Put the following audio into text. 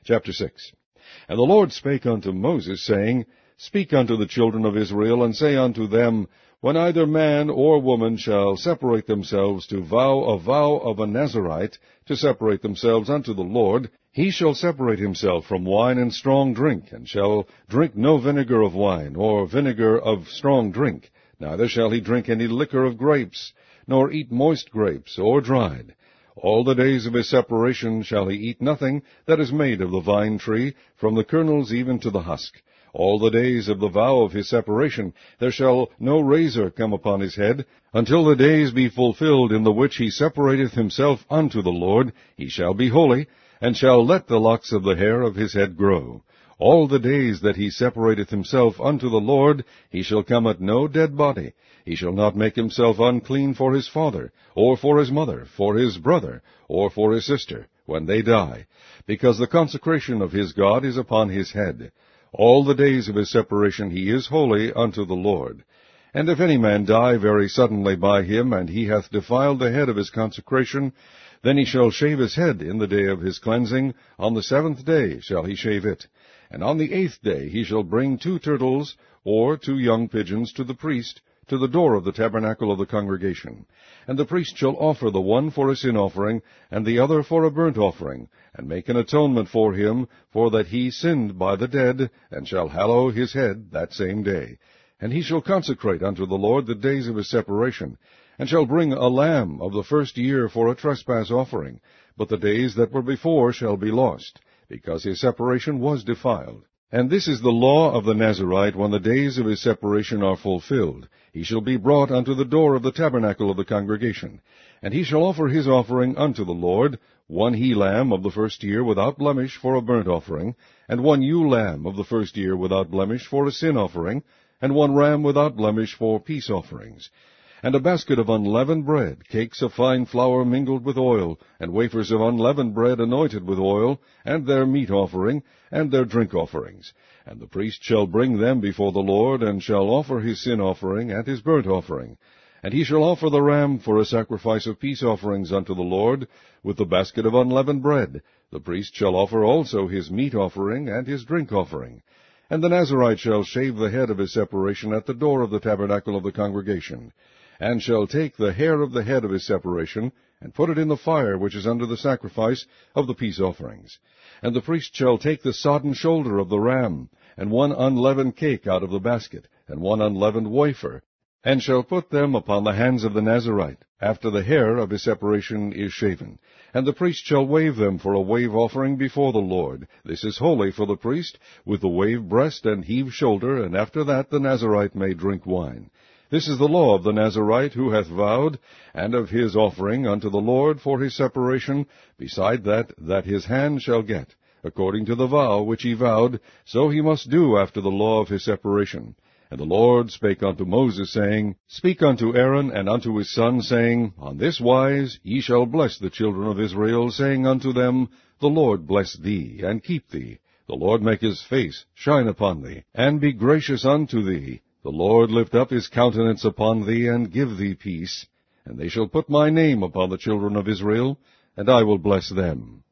Chapter 6. And the Lord spake unto Moses, saying, Speak unto the children of Israel, and say unto them, When either man or woman shall separate themselves to vow a vow of a Nazarite, to separate themselves unto the Lord, he shall separate himself from wine and strong drink, and shall drink no vinegar of wine, or vinegar of strong drink, neither shall he drink any liquor of grapes, nor eat moist grapes, or dried. All the days of his separation shall he eat nothing that is made of the vine tree, from the kernels even to the husk. All the days of the vow of his separation there shall no razor come upon his head, until the days be fulfilled in the which he separateth himself unto the Lord. He shall be holy, and shall let the locks of the hair of his head grow. All the days that he separateth himself unto the Lord, he shall come at no dead body. He shall not make himself unclean for his father, or for his mother, for his brother, or for his sister, when they die, because the consecration of his God is upon his head. All the days of his separation he is holy unto the Lord. And if any man die very suddenly by him, and he hath defiled the head of his consecration, then he shall shave his head in the day of his cleansing. On the 7th day shall he shave it. And on the 8th day he shall bring 2 turtles, or 2 young pigeons, to the priest, to the door of the tabernacle of the congregation. And the priest shall offer the one for a sin offering, and the other for a burnt offering, and make an atonement for him, for that he sinned by the dead, and shall hallow his head that same day. And he shall consecrate unto the Lord the days of his separation, and shall bring a lamb of the first year for a trespass offering. But the days that were before shall be lost, because his separation was defiled. And this is the law of the Nazarite when the days of his separation are fulfilled. He shall be brought unto the door of the tabernacle of the congregation. And he shall offer his offering unto the Lord, 1 he-lamb of the first year without blemish for a burnt offering, and 1 ewe-lamb of the first year without blemish for a sin offering, and 1 ram without blemish for peace offerings. And a basket of unleavened bread, cakes of fine flour mingled with oil, and wafers of unleavened bread anointed with oil, and their meat offering, and their drink offerings. And the priest shall bring them before the Lord, and shall offer his sin offering and his burnt offering. And he shall offer the ram for a sacrifice of peace offerings unto the Lord, with the basket of unleavened bread. The priest shall offer also his meat offering and his drink offering. And the Nazarite shall shave the head of his separation at the door of the tabernacle of the congregation, and shall take the hair of the head of his separation, and put it in the fire which is under the sacrifice of the peace offerings. And the priest shall take the sodden shoulder of the ram, and 1 unleavened cake out of the basket, and 1 unleavened wafer, and shall put them upon the hands of the Nazarite, after the hair of his separation is shaven. And the priest shall wave them for a wave offering before the Lord. This is holy for the priest, with the wave breast and heave shoulder, and after that the Nazarite may drink wine. This is the law of the Nazarite who hath vowed, and of his offering unto the Lord for his separation, beside that his hand shall get. According to the vow which he vowed, so he must do after the law of his separation. And the Lord spake unto Moses, saying, Speak unto Aaron and unto his sons, saying, On this wise ye shall bless the children of Israel, saying unto them, The Lord bless thee, and keep thee. The Lord make his face shine upon thee, and be gracious unto thee. The Lord lift up his countenance upon thee, and give thee peace. And they shall put my name upon the children of Israel, and I will bless them.